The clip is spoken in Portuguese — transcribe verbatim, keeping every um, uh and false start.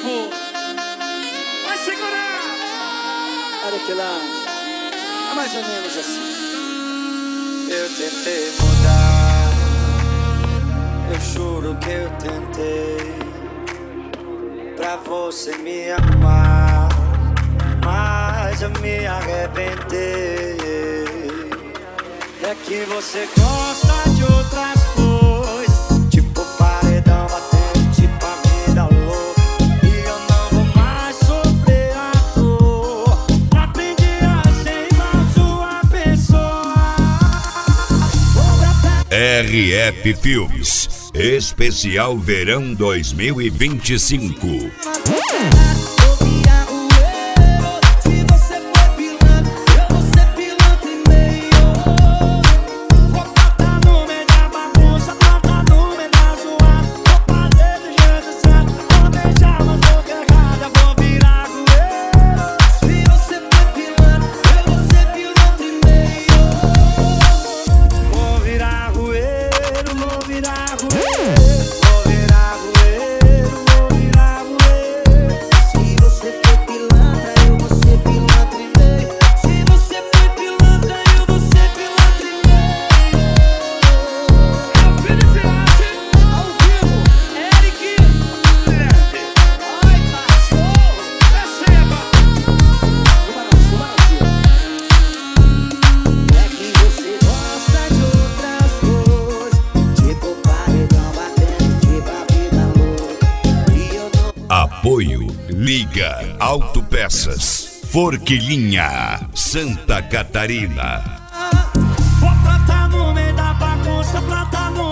vivo. Vai segurar. Olha que lá. É mais ou menos assim. Eu tentei mudar, eu juro que eu tentei, pra você me amar, mas eu me arrebentei. É que você gosta de outras coisas, tipo paredão batendo, tipo a vida louca. E eu não vou mais sofrer a dor. Aprendi a ser igual sua pessoa. R F Filmes, especial verão dois mil e vinte e cinco. Apoio Liga Autopeças, Forquilinha, Santa Catarina. Vou plantar no meio da bagunça, plantar no